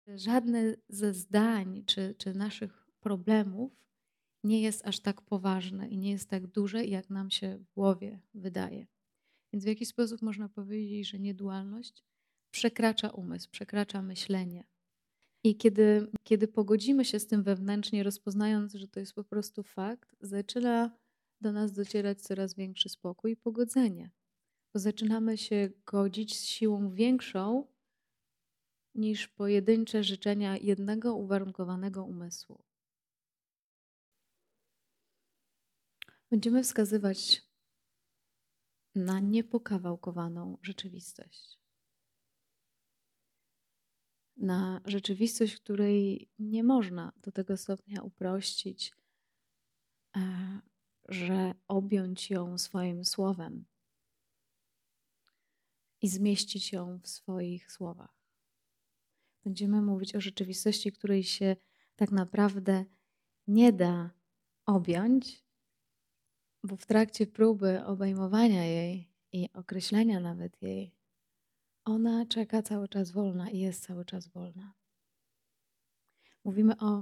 Żadne ze zdań czy naszych problemów nie jest aż tak poważne i nie jest tak duże, jak nam się w głowie wydaje. Więc w jaki sposób można powiedzieć, że niedualność przekracza umysł, przekracza myślenie. I kiedy pogodzimy się z tym wewnętrznie, rozpoznając, że to jest po prostu fakt, zaczyna do nas docierać coraz większy spokój i pogodzenie. Bo zaczynamy się godzić z siłą większą niż pojedyncze życzenia jednego uwarunkowanego umysłu. Będziemy wskazywać na niepokawałkowaną rzeczywistość. Na rzeczywistość, której nie można do tego stopnia uprościć, e, że objąć ją swoim słowem i zmieścić ją w swoich słowach. Będziemy mówić o rzeczywistości, której się tak naprawdę nie da objąć, bo w trakcie próby obejmowania jej i określenia nawet jej, ona czeka cały czas wolna i jest cały czas wolna. Mówimy o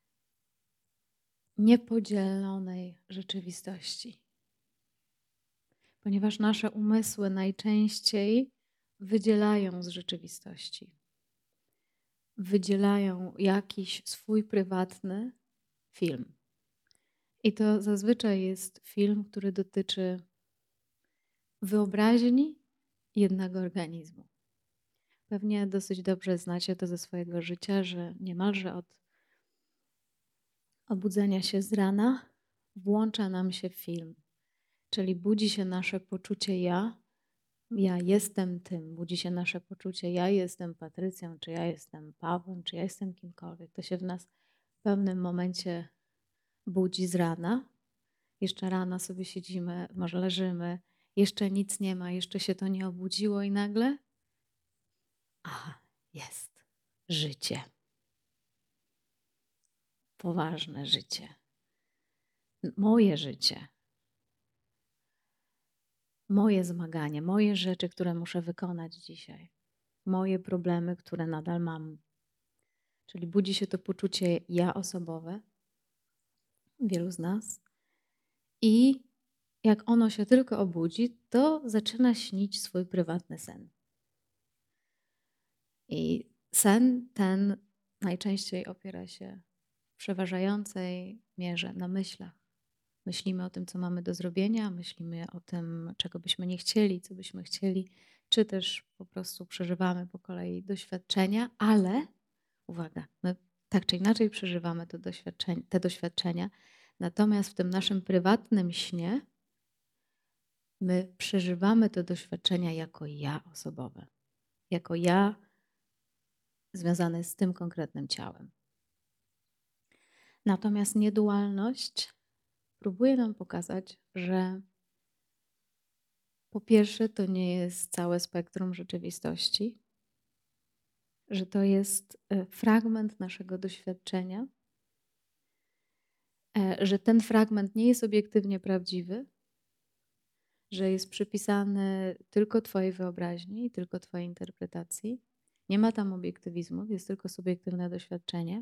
niepodzielonej rzeczywistości, ponieważ nasze umysły najczęściej wydzielają z rzeczywistości. Wydzielają jakiś swój prywatny film. I to zazwyczaj jest film, który dotyczy wyobraźni jednego organizmu. Pewnie dosyć dobrze znacie to ze swojego życia, że niemalże od obudzenia się z rana włącza nam się film, czyli budzi się nasze poczucie ja. Ja jestem tym, budzi się nasze poczucie ja jestem Patrycją, czy ja jestem Pawłem, czy ja jestem kimkolwiek. To się w nas w pewnym momencie budzi z rana. Jeszcze rano sobie siedzimy, może leżymy, jeszcze nic nie ma, jeszcze się to nie obudziło i nagle aha, jest życie. Poważne życie. Moje życie. Moje zmaganie, moje rzeczy, które muszę wykonać dzisiaj. Moje problemy, które nadal mam. Czyli budzi się to poczucie ja osobowe, wielu z nas. I jak ono się tylko obudzi, to zaczyna śnić swój prywatny sen. I sen ten najczęściej opiera się w przeważającej mierze na myślach. Myślimy o tym, co mamy do zrobienia, myślimy o tym, czego byśmy nie chcieli, co byśmy chcieli, czy też po prostu przeżywamy po kolei doświadczenia, ale uwaga, my tak czy inaczej przeżywamy te doświadczenia, natomiast w tym naszym prywatnym śnie my przeżywamy te doświadczenia jako ja osobowe, jako ja związane z tym konkretnym ciałem. Natomiast niedualność próbuje nam pokazać, że po pierwsze to nie jest całe spektrum rzeczywistości, że to jest fragment naszego doświadczenia, że ten fragment nie jest obiektywnie prawdziwy, że jest przypisany tylko Twojej wyobraźni i tylko Twojej interpretacji. Nie ma tam obiektywizmu, jest tylko subiektywne doświadczenie.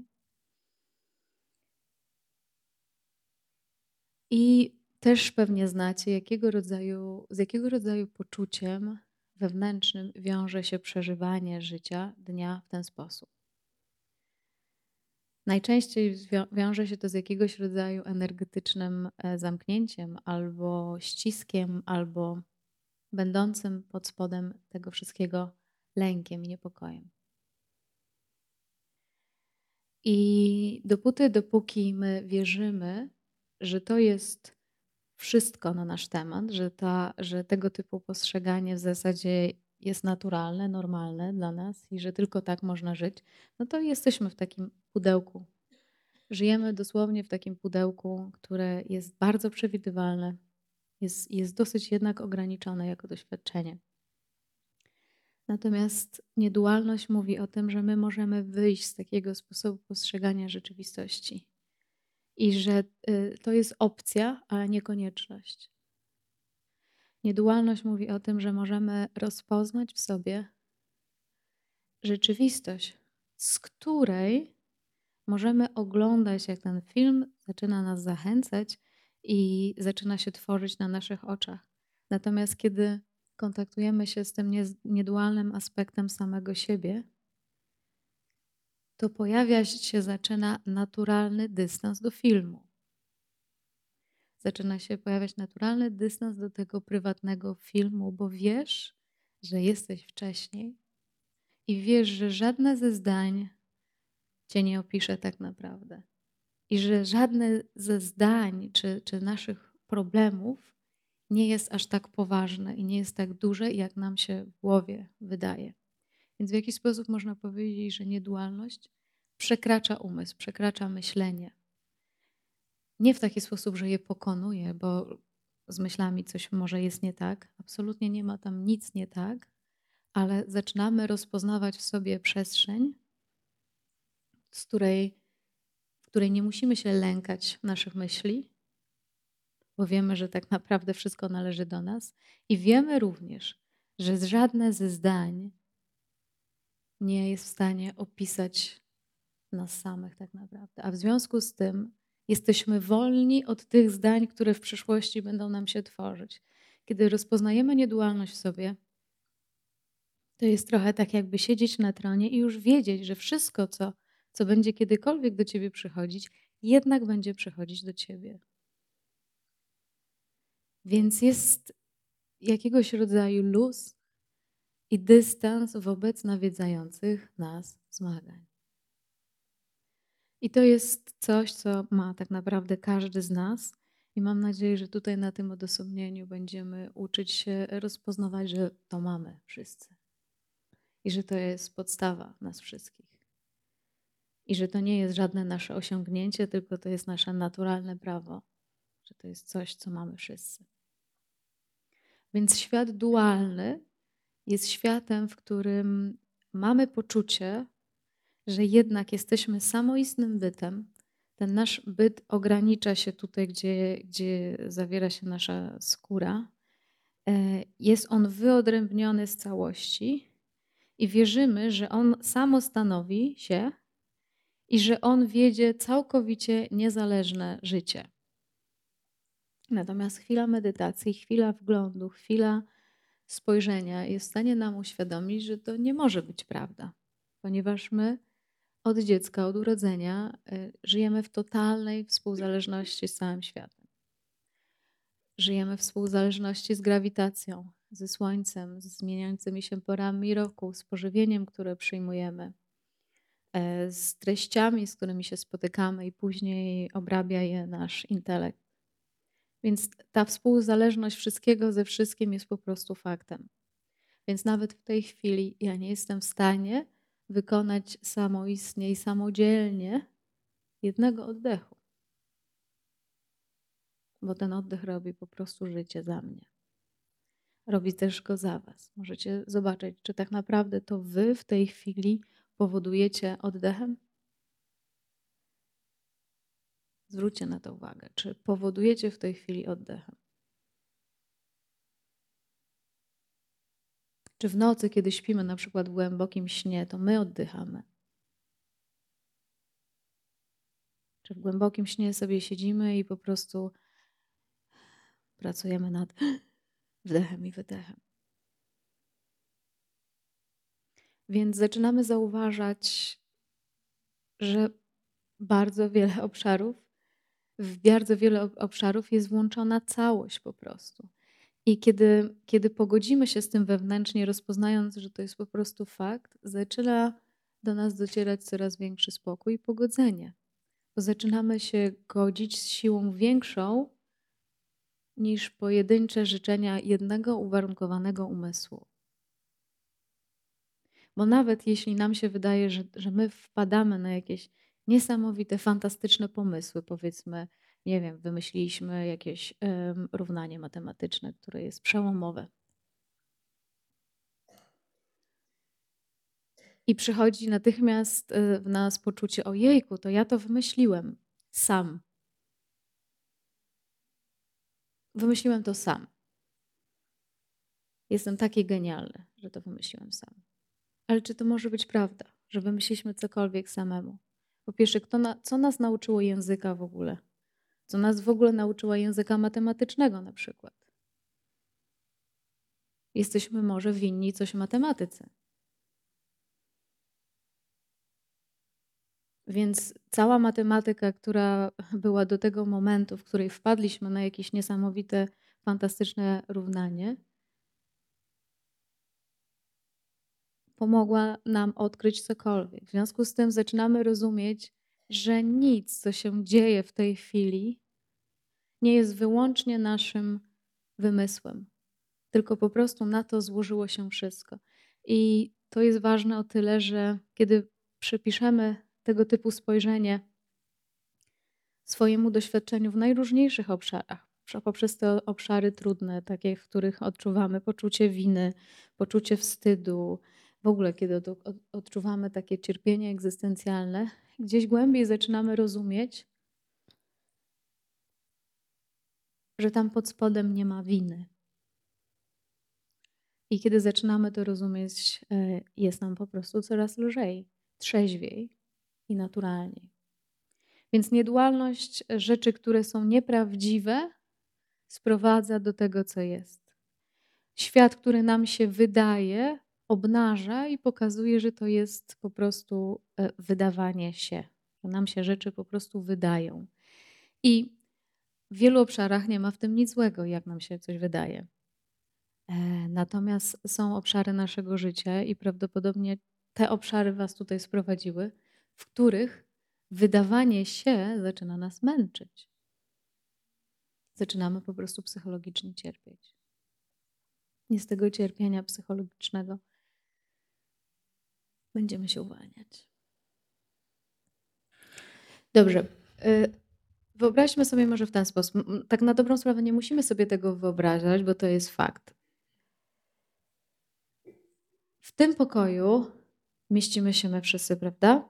I też pewnie znacie, z jakiego rodzaju poczuciem wewnętrznym wiąże się przeżywanie życia dnia w ten sposób. Najczęściej wiąże się to z jakiegoś rodzaju energetycznym zamknięciem albo ściskiem, albo będącym pod spodem tego wszystkiego lękiem i niepokojem. I dopóki my wierzymy, że to jest wszystko na nasz temat, że tego typu postrzeganie w zasadzie jest naturalne, normalne dla nas i że tylko tak można żyć, no to jesteśmy w takim pudełku. Żyjemy dosłownie w takim pudełku, które jest bardzo przewidywalne, jest dosyć jednak ograniczone jako doświadczenie. Natomiast niedualność mówi o tym, że my możemy wyjść z takiego sposobu postrzegania rzeczywistości i że to jest opcja, ale nie konieczność. Niedualność mówi o tym, że możemy rozpoznać w sobie rzeczywistość, z której możemy oglądać, jak ten film zaczyna nas zachęcać i zaczyna się tworzyć na naszych oczach. Natomiast kiedy kontaktujemy się z tym niedualnym aspektem samego siebie, to zaczyna naturalny dystans do filmu. Zaczyna się pojawiać naturalny dystans do tego prywatnego filmu, bo wiesz, że jesteś wcześniej i wiesz, że żadne ze zdań cię nie opisze tak naprawdę. I że żadne ze zdań czy naszych problemów nie jest aż tak poważne i nie jest tak duże, jak nam się w głowie wydaje. Więc w jaki sposób można powiedzieć, że niedualność przekracza umysł, przekracza myślenie. Nie w taki sposób, że je pokonuje, bo z myślami coś może jest nie tak. Absolutnie nie ma tam nic nie tak, ale zaczynamy rozpoznawać w sobie przestrzeń, w której nie musimy się lękać naszych myśli, bo wiemy, że tak naprawdę wszystko należy do nas. I wiemy również, że żadne ze zdań nie jest w stanie opisać nas samych tak naprawdę. A w związku z tym jesteśmy wolni od tych zdań, które w przyszłości będą nam się tworzyć. Kiedy rozpoznajemy niedualność w sobie, to jest trochę tak, jakby siedzieć na tronie i już wiedzieć, że wszystko, co będzie kiedykolwiek do ciebie przychodzić, jednak będzie przychodzić do ciebie. Więc jest jakiegoś rodzaju luz i dystans wobec nawiedzających nas zmagań. I to jest coś, co ma tak naprawdę każdy z nas. I mam nadzieję, że tutaj na tym odosobnieniu będziemy uczyć się rozpoznawać, że to mamy wszyscy. I że to jest podstawa nas wszystkich. I że to nie jest żadne nasze osiągnięcie, tylko to jest nasze naturalne prawo. Że to jest coś, co mamy wszyscy. Więc świat dualny jest światem, w którym mamy poczucie, że jednak jesteśmy samoistnym bytem. Ten nasz byt ogranicza się tutaj, gdzie zawiera się nasza skóra. Jest on wyodrębniony z całości i wierzymy, że on samostanowi się i że on wiedzie całkowicie niezależne życie. Natomiast chwila medytacji, chwila wglądu, chwila spojrzenia jest w stanie nam uświadomić, że to nie może być prawda, ponieważ my od dziecka, od urodzenia żyjemy w totalnej współzależności z całym światem. Żyjemy w współzależności z grawitacją, ze Słońcem, z zmieniającymi się porami roku, z pożywieniem, które przyjmujemy, z treściami, z którymi się spotykamy i później obrabia je nasz intelekt. Więc ta współzależność wszystkiego ze wszystkim jest po prostu faktem. Więc nawet w tej chwili ja nie jestem w stanie wykonać samoistnie i samodzielnie jednego oddechu. Bo ten oddech robi po prostu życie za mnie. Robi też go za was. Możecie zobaczyć, czy tak naprawdę to wy w tej chwili powodujecie oddechem? Zwróćcie na to uwagę. Czy powodujecie w tej chwili oddechem? Czy w nocy, kiedy śpimy na przykład w głębokim śnie, to my oddychamy? Czy w głębokim śnie sobie siedzimy i po prostu pracujemy nad wdechem i wydechem? Więc zaczynamy zauważać, że bardzo wiele obszarów, w bardzo wiele obszarów jest włączona całość po prostu. I kiedy pogodzimy się z tym wewnętrznie, rozpoznając, że to jest po prostu fakt, zaczyna do nas docierać coraz większy spokój i pogodzenie. Bo zaczynamy się godzić z siłą większą niż pojedyncze życzenia jednego uwarunkowanego umysłu. Bo nawet jeśli nam się wydaje, że my wpadamy na jakieś niesamowite, fantastyczne pomysły, powiedzmy, nie wiem, wymyśliliśmy jakieś równanie matematyczne, które jest przełomowe. I przychodzi natychmiast w nas poczucie, ojejku, to ja to wymyśliłem sam. Wymyśliłem to sam. Jestem taki genialny, że to wymyśliłem sam. Ale czy to może być prawda, że wymyśliliśmy cokolwiek samemu. Po pierwsze, co nas nauczyło języka w ogóle? Co nas w ogóle nauczyło języka matematycznego na przykład? Jesteśmy może winni coś matematyce. Więc cała matematyka, która była do tego momentu, w której wpadliśmy na jakieś niesamowite, fantastyczne równanie, pomogła nam odkryć cokolwiek. W związku z tym zaczynamy rozumieć, że nic, co się dzieje w tej chwili, nie jest wyłącznie naszym wymysłem, tylko po prostu na to złożyło się wszystko. I to jest ważne o tyle, że kiedy przypiszemy tego typu spojrzenie swojemu doświadczeniu w najróżniejszych obszarach, poprzez te obszary trudne, takie, w których odczuwamy poczucie winy, poczucie wstydu, w ogóle kiedy odczuwamy takie cierpienie egzystencjalne, gdzieś głębiej zaczynamy rozumieć, że tam pod spodem nie ma winy. I kiedy zaczynamy to rozumieć, jest nam po prostu coraz lżej, trzeźwiej i naturalniej. Więc niedualność rzeczy, które są nieprawdziwe, sprowadza do tego, co jest. Świat, który nam się wydaje, obnaża i pokazuje, że to jest po prostu wydawanie się, że nam się rzeczy po prostu wydają. I w wielu obszarach nie ma w tym nic złego, jak nam się coś wydaje. Natomiast są obszary naszego życia i prawdopodobnie te obszary was tutaj sprowadziły, w których wydawanie się zaczyna nas męczyć. Zaczynamy po prostu psychologicznie cierpieć. I z tego cierpienia psychologicznego będziemy się uwalniać. Dobrze. Wyobraźmy sobie może w ten sposób. Tak na dobrą sprawę nie musimy sobie tego wyobrażać, bo to jest fakt. W tym pokoju mieścimy się my wszyscy, prawda?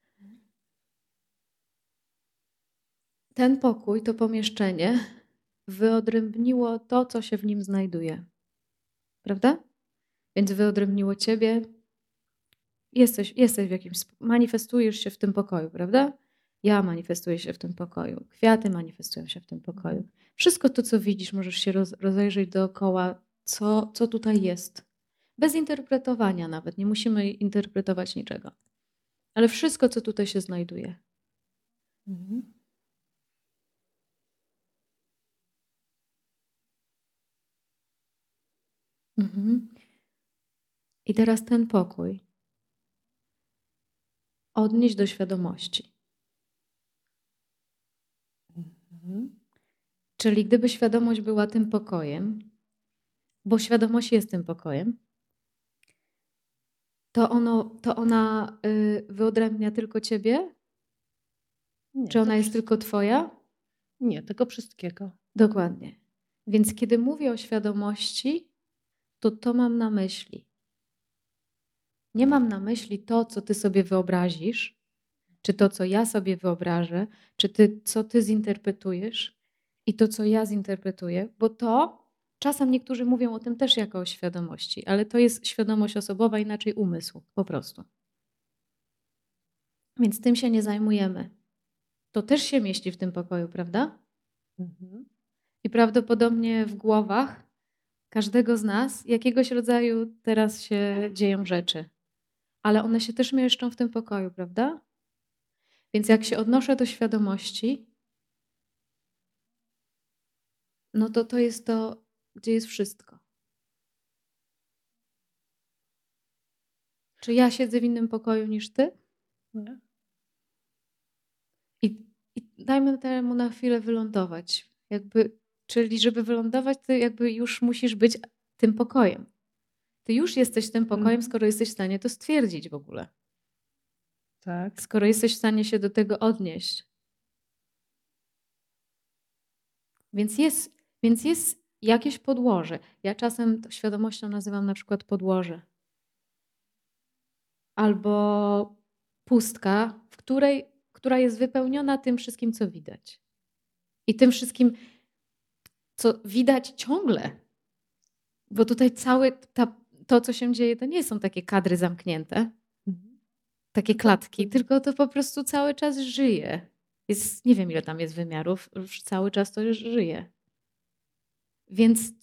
Ten pokój, to pomieszczenie wyodrębniło to, co się w nim znajduje. Prawda? Więc wyodrębniło ciebie. Jesteś w jakimś... Manifestujesz się w tym pokoju, prawda? Ja manifestuję się w tym pokoju. Kwiaty manifestują się w tym pokoju. Wszystko to, co widzisz, możesz się rozejrzeć dookoła, co tutaj jest. Bez interpretowania nawet. Nie musimy interpretować niczego. Ale wszystko, co tutaj się znajduje. Mhm. Mhm. I teraz ten pokój odnieść do świadomości. Mhm. Czyli gdyby świadomość była tym pokojem, bo świadomość jest tym pokojem, to ona wyodrębnia tylko ciebie? Nie, Czy ona jest tylko twoja? Nie, tego wszystkiego. Dokładnie. Więc kiedy mówię o świadomości, to mam na myśli. Nie mam na myśli to, co ty sobie wyobrazisz, czy to, co ja sobie wyobrażę, czy co ty zinterpretujesz i to, co ja zinterpretuję, bo to czasem niektórzy mówią o tym też jako o świadomości, ale to jest świadomość osobowa, inaczej umysł, po prostu. Więc tym się nie zajmujemy. To też się mieści w tym pokoju, prawda? Mhm. I prawdopodobnie w głowach każdego z nas jakiegoś rodzaju teraz się dzieją rzeczy. Ale one się też mieszczą w tym pokoju, prawda? Więc jak się odnoszę do świadomości, no to jest to, gdzie jest wszystko. Czy ja siedzę w innym pokoju niż ty? Nie. I dajmy temu na chwilę wylądować. Czyli żeby wylądować, to jakby już musisz być tym pokojem. Ty już jesteś tym pokojem, skoro jesteś w stanie to stwierdzić w ogóle. Tak. Skoro jesteś w stanie się do tego odnieść. Więc jest jakieś podłoże. Ja czasem to świadomością nazywam na przykład podłoże. Albo pustka, która jest wypełniona tym wszystkim, co widać. I tym wszystkim, co widać ciągle. Bo tutaj to, co się dzieje, to nie są takie kadry zamknięte. takie Tak. klatki, tylko to po prostu cały czas żyje. Jest, nie wiem ile tam jest wymiarów, już cały czas to już żyje. Więc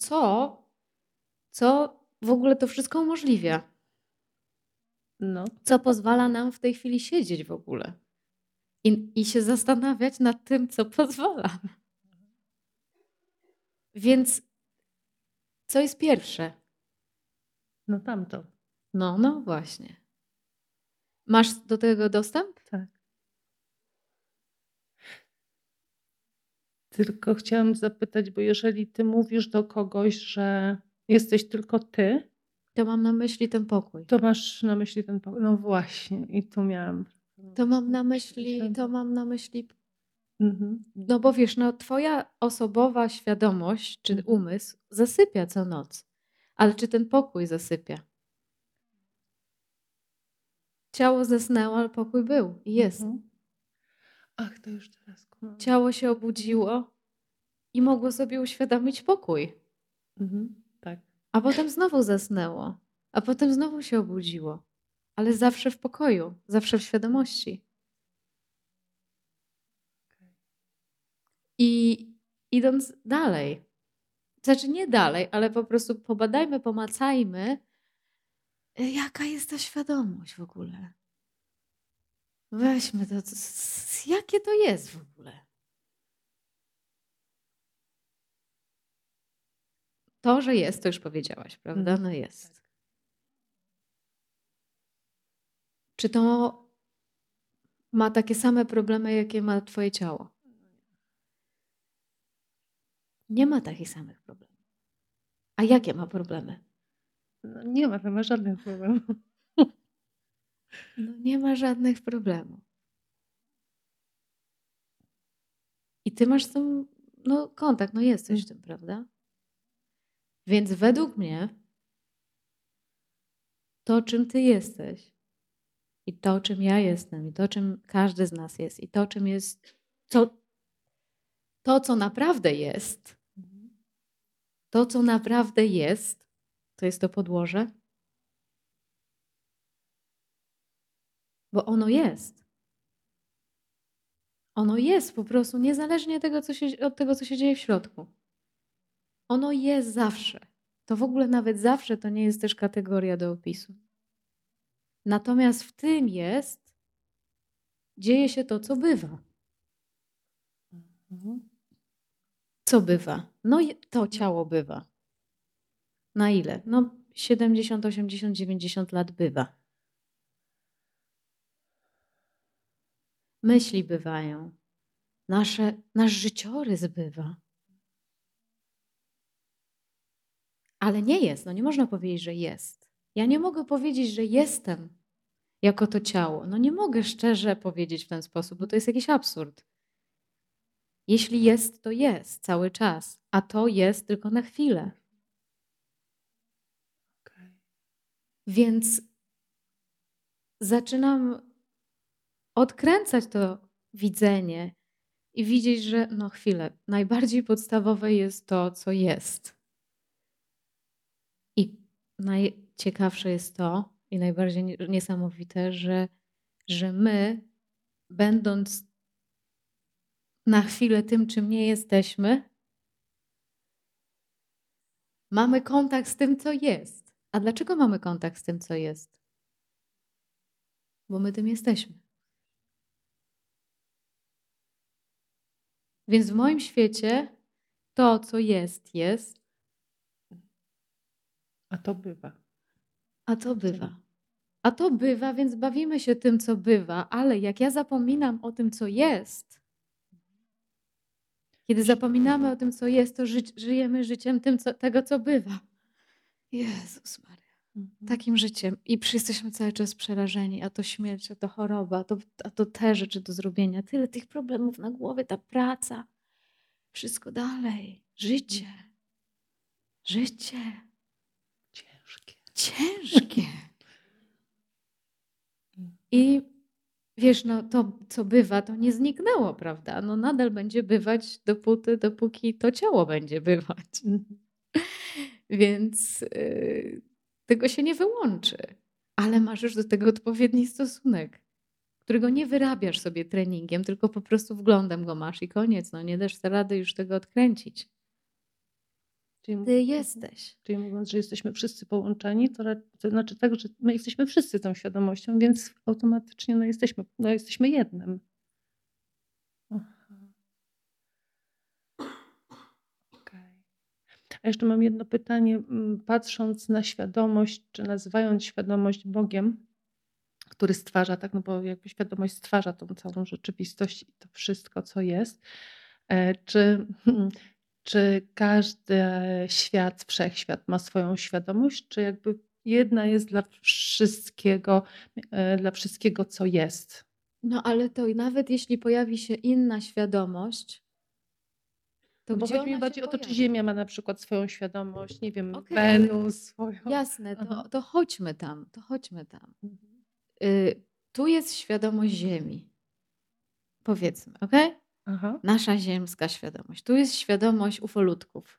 co w ogóle to wszystko umożliwia? No, Co pozwala nam w tej chwili siedzieć w ogóle i się zastanawiać nad tym, co pozwala. Więc co jest pierwsze? no tamto. No właśnie. Masz do tego dostęp? Tak. Tylko chciałam zapytać, bo jeżeli ty mówisz do kogoś, że jesteś tylko ty, To mam na myśli ten pokój. to masz na myśli ten pokój. No właśnie, i tu miałam. To mam na myśli, Mhm. no bo wiesz, no twoja osobowa świadomość czy umysł zasypia co noc. Ale czy ten pokój zasypia? Ciało zasnęło, ale pokój był i jest. Mhm. Ach, to już teraz kumam. Ciało się obudziło i mogło sobie uświadomić pokój. Tak. A potem znowu zasnęło. A potem znowu się obudziło. Ale zawsze w pokoju, zawsze w świadomości. I idąc dalej, znaczy nie dalej, ale po prostu pobadajmy, pomacajmy, jaka jest ta świadomość w ogóle. Weźmy to, jakie to jest w ogóle. To, że jest, to już powiedziałaś, prawda? No jest. Czy to ma takie same problemy, jakie ma twoje ciało? Nie ma takich samych problemów. A jakie ma problemy? No, nie ma żadnych problemów. No nie ma żadnych problemów. I ty masz z tym kontakt, jesteś w tym, prawda? Więc według mnie to, czym ty jesteś i to, czym ja jestem i to, czym każdy z nas jest i to, czym jest, to, co naprawdę jest, to jest to podłoże, bo ono jest. Ono jest po prostu, niezależnie od tego, co się dzieje w środku. Ono jest zawsze. To w ogóle nawet zawsze to nie jest też kategoria do opisu. Natomiast w tym dzieje się to, co bywa. Co bywa? No to ciało bywa. Na ile? No 70, 80, 90 lat bywa. Myśli bywają. Nasz życiorys bywa. Ale nie jest. No nie można powiedzieć, że jest. Ja nie mogę powiedzieć, że jestem jako to ciało. No nie mogę szczerze powiedzieć w ten sposób, bo to jest jakiś absurd. Jeśli jest, to jest cały czas, a to jest tylko na chwilę. Więc zaczynam odkręcać to widzenie i widzieć, że no chwilę, najbardziej podstawowe jest to, co jest. I najciekawsze jest to i najbardziej niesamowite, że my, będąc na chwilę tym, czym nie jesteśmy, mamy kontakt z tym, co jest. A dlaczego mamy kontakt z tym, co jest? Bo my tym jesteśmy. Więc w moim świecie to, co jest, jest. A to bywa. A to bywa. A to bywa, więc bawimy się tym, co bywa, ale jak ja zapominam o tym, co jest, kiedy zapominamy o tym, co jest, to żyjemy życiem tego, co bywa. Jezus Maria. Takim życiem. I jesteśmy cały czas przerażeni, a to śmierć, a to choroba, a to te rzeczy do zrobienia. Tyle tych problemów na głowie, ta praca. Wszystko dalej. Życie. Życie. Ciężkie. I wiesz, no to, co bywa, to nie zniknęło, prawda? No nadal będzie bywać dopóki to ciało będzie bywać. Więc tego się nie wyłączy. Ale masz już do tego odpowiedni stosunek. którego nie wyrabiasz sobie treningiem, tylko po prostu wglądem go masz i koniec. No nie dasz sobie rady już tego odkręcić. Czyli Ty jesteś. Czyli mówiąc, że jesteśmy wszyscy połączeni, to znaczy tak, że my jesteśmy wszyscy tą świadomością, więc automatycznie jesteśmy jednym. Aha, okej. A jeszcze mam jedno pytanie. Patrząc na świadomość, czy nazywając świadomość Bogiem, który stwarza, tak, no bo jakby świadomość stwarza tą całą rzeczywistość i to wszystko, co jest, czy, czy każdy świat, wszechświat ma swoją świadomość, czy jakby jedna jest dla wszystkiego, co jest? No ale to nawet jeśli pojawi się inna świadomość, to No bo gdzie chodzi mi ona się bardziej o to, czy pojawi? Ziemia ma na przykład swoją świadomość, nie wiem, Okej, ale Wenus swoją. jasne, Aha. to chodźmy tam, to chodźmy tam. Mhm. Tu jest świadomość Ziemi, powiedzmy, okej? Aha. Nasza ziemska świadomość. Tu jest świadomość ufolutków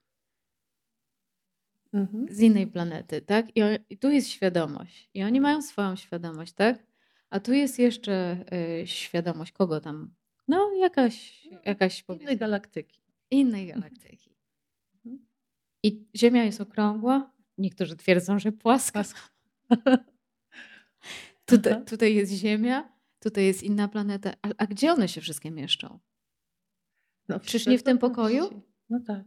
Mhm. z innej planety, tak? I tu jest świadomość. I oni mają swoją świadomość, tak? A tu jest jeszcze świadomość kogo tam? No, jakaś Innej powiedzmy, galaktyki. innej galaktyki. Mhm. I Ziemia jest okrągła. Niektórzy twierdzą, że płaska. Płaska. Aha. Tutaj jest Ziemia, tutaj jest inna planeta. A gdzie one się wszystkie mieszczą? No, Czyż nie w tym pokoju? świadomości. No tak.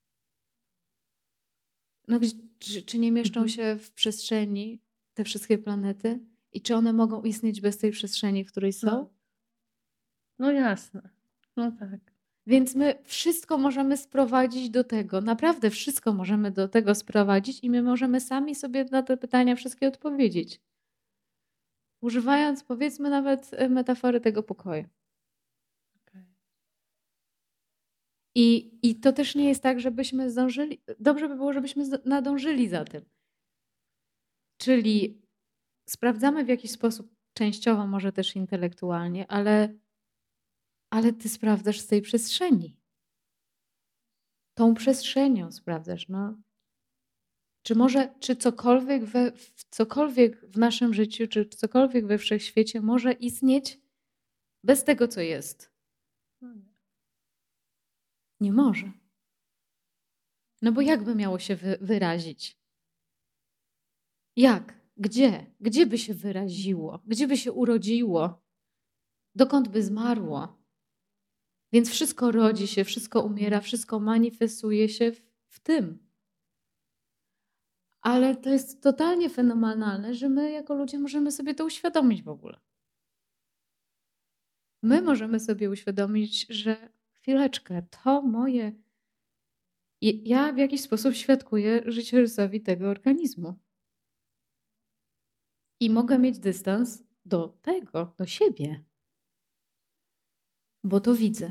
No, czy nie mieszczą Mhm. się w przestrzeni te wszystkie planety? I czy one mogą istnieć bez tej przestrzeni, w której są? No. No jasne. No tak. Więc my wszystko możemy sprowadzić do tego, naprawdę wszystko możemy do tego sprowadzić i my możemy sami sobie na te pytania wszystkie odpowiedzieć. Używając powiedzmy nawet metafory tego pokoju. Okej. I to też nie jest tak, żebyśmy zdążyli, dobrze by było, żebyśmy nadążyli za tym. Czyli sprawdzamy w jakiś sposób częściowo, może też intelektualnie, ale ty sprawdzasz z tej przestrzeni. Tą przestrzenią sprawdzasz, no. Czy cokolwiek w naszym życiu, czy cokolwiek we wszechświecie może istnieć bez tego, co jest? No nie. Nie może. No bo jak by miało się wyrazić? Jak? Gdzie? Gdzie by się wyraziło? Gdzie by się urodziło? Dokąd by zmarło? Więc wszystko rodzi się, wszystko umiera, wszystko manifestuje się w tym. Ale to jest totalnie fenomenalne, że my jako ludzie możemy sobie to uświadomić w ogóle. My możemy sobie uświadomić, że chwileczkę, to moje. Ja w jakiś sposób świadkuję życiorysowi tego organizmu. I mogę mieć dystans do tego, do siebie, bo to widzę.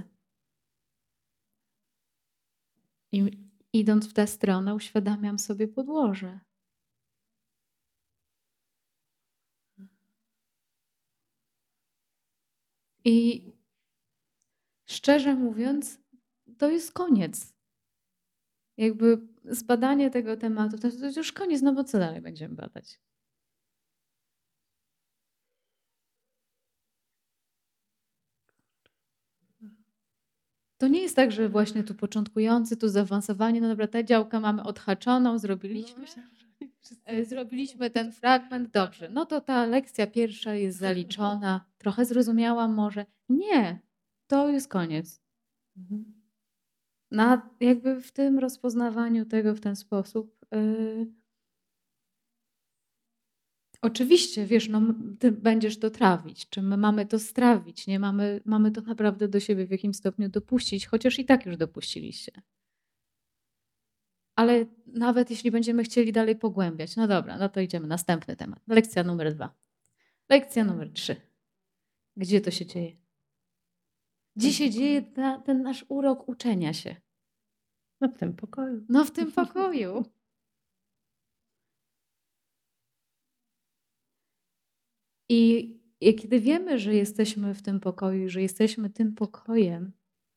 I idąc w tę stronę, uświadamiam sobie podłoże. I szczerze mówiąc, to jest koniec. Jakby zbadanie tego tematu, to jest już koniec, no bo co dalej będziemy badać? To nie jest tak, że właśnie tu początkujący, tu zaawansowani, no dobra, tę działkę mamy odhaczoną, zrobiliśmy. Zrobiliśmy ten fragment, dobrze. No to ta lekcja pierwsza jest zaliczona. Trochę zrozumiałam może. Nie, to jest koniec. Mhm. Jakby w tym rozpoznawaniu tego w ten sposób. Oczywiście, wiesz, no, ty będziesz to trawić, czy my mamy to strawić, nie? Mamy to naprawdę do siebie w jakimś stopniu dopuścić, chociaż i tak już dopuściliście. Ale nawet jeśli będziemy chcieli dalej pogłębiać, no dobra, no to idziemy. Następny temat. Lekcja numer 2. Lekcja numer 3. Gdzie to się dzieje? Gdzie się dzieje ten nasz urok uczenia się? No w tym pokoju. No w tym pokoju. I kiedy wiemy, że jesteśmy w tym pokoju, że jesteśmy tym pokojem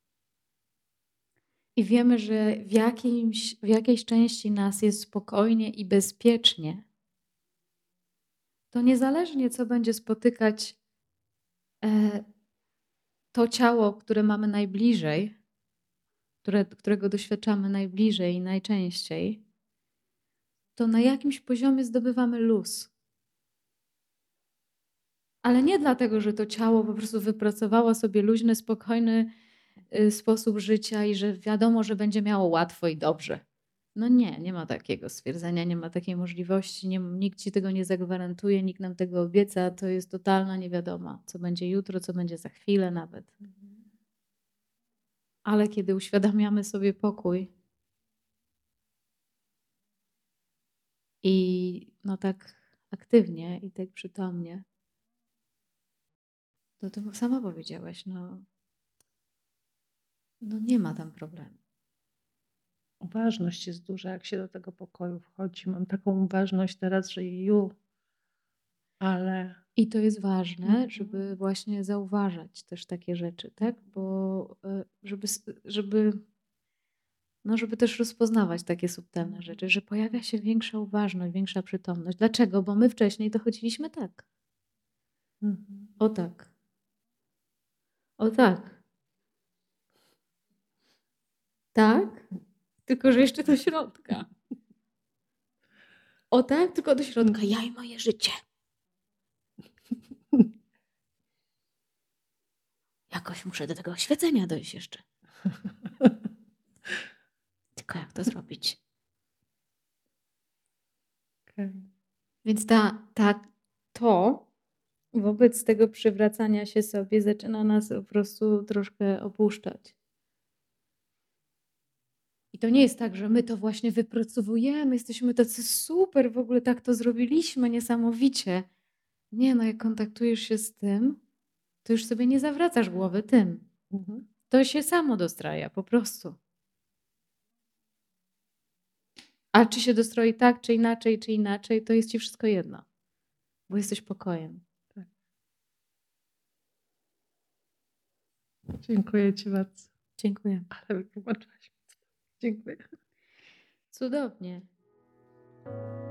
i wiemy, że w jakiejś części nas jest spokojnie i bezpiecznie, to niezależnie co będzie spotykać E, to ciało, które mamy najbliżej, którego doświadczamy najbliżej i najczęściej, to na jakimś poziomie zdobywamy luz. Ale nie dlatego, że to ciało po prostu wypracowało sobie luźny, spokojny, sposób życia i że wiadomo, że będzie miało łatwo i dobrze. No nie, nie ma takiego stwierdzenia, nie ma takiej możliwości, nikt ci tego nie zagwarantuje, nikt nam tego obieca, to jest totalna niewiadoma, co będzie jutro, co będzie za chwilę nawet. Ale kiedy uświadamiamy sobie pokój i no tak aktywnie i tak przytomnie, to ty sama powiedziałaś, no nie ma tam problemu. Uważność jest duża, jak się do tego pokoju wchodzi. Mam taką uważność teraz, że ale I to jest ważne, żeby mhm. właśnie zauważać też takie rzeczy, tak? Bo żeby też rozpoznawać takie subtelne rzeczy, że pojawia się większa uważność, większa przytomność. Dlaczego? Bo my wcześniej to chodziliśmy tak. Mhm. O tak. O tak. Tak? Tylko, że jeszcze do środka. O tak? Tylko do środka. Ja i moje życie. Jakoś muszę do tego oświecenia dojść jeszcze. Tylko jak to zrobić? Okay. Więc to wobec tego przywracania się sobie zaczyna nas po prostu troszkę opuszczać. I to nie jest tak, że my to właśnie wypracowujemy, jesteśmy tacy super, w ogóle tak to zrobiliśmy, niesamowicie. Nie, no jak kontaktujesz się z tym, to już sobie nie zawracasz głowy tym. Mhm. To się samo dostraja, po prostu. A czy się dostroi tak, czy inaczej, to jest ci wszystko jedno, bo jesteś pokojem. Tak. Dziękuję ci bardzo. Dziękuję. Ale wytłumaczyłaś mi. Dziękuję. Cudownie.